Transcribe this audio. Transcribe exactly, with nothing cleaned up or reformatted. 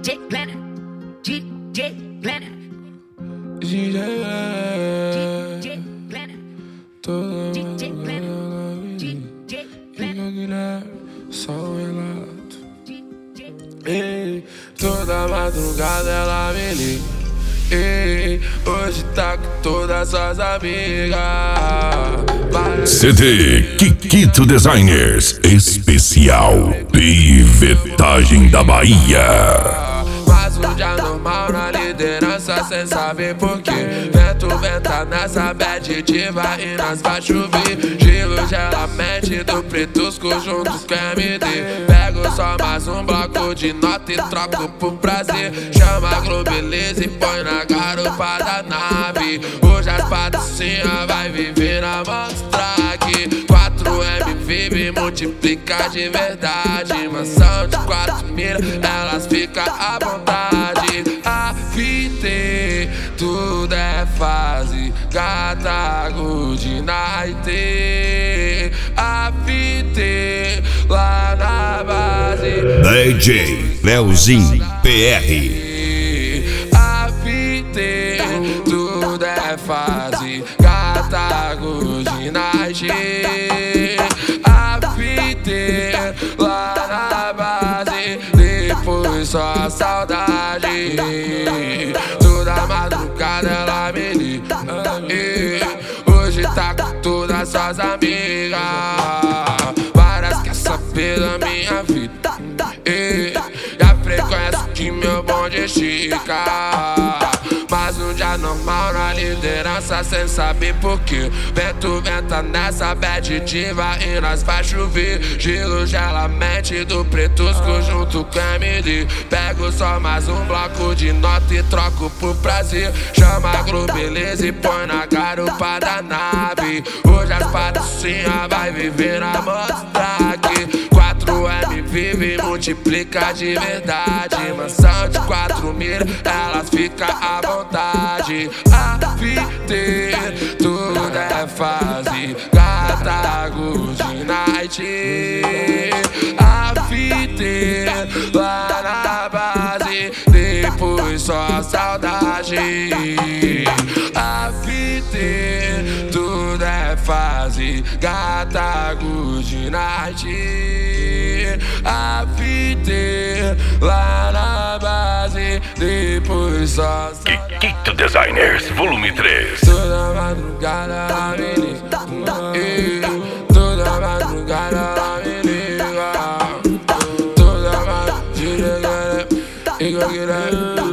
J Planner, D J Planner, D J Planner, Todo D J Planner, D J Planner, só um relato. D J Ei, toda madrugada ela me liga. Ei, hoje tá com todas suas amigas. C D Kikito Designers Especial Pivetagem da Bahia. Mas um dia normal na liderança, cê sabe por quê. Vento venta nessa bad diva e nós vai chover. Gelo gela mente do Pretusco junto com M D. Pego só mais um bloco de nota e troco por prazer. Chama a Globeleza e põe na garupa da nave. Hoje as patricinhas vai viver na mostra aqui. quatro M vive multiplica de verdade. Mansão de quatro mil, elas ficam à vontade. A vida, tudo é fase. Gata good night. A vida, lá na base. D J Leozinho P R. A vida, tudo é fase. Gata good night. A vida, lá na base. Depois só saudade. Toda madrugada ela me liga. E hoje tá com todas suas amigas. Várias quer saber da minha vida. E a frequência que meu bonde estica. Mas um dia normal na liderança, cê sabe por quê. Vento venta nessa bad diva e nós vai chover. Gelo gela mente do Pretusco junto com M D. Pego só mais um bloco de nota e troco por prazer. Chama a Globeleza e põe na garupa da nave. Hoje as patricinhas vai viver na mostra aqui. quatro M vive multiplica de verdade. Mansão de quatro mil, elas ficam à vontade. A vida, tudo é fase. Gata good night. A vida, lá na base. Depois só saudade. A vida, tudo é fase. Gata good night. A vida, lá na base. Depois só saudade. Kikito Designers Volume três. Toda madrugada ela me liga. E toda madrugada ela me liga. Toda madrugada ela me liga.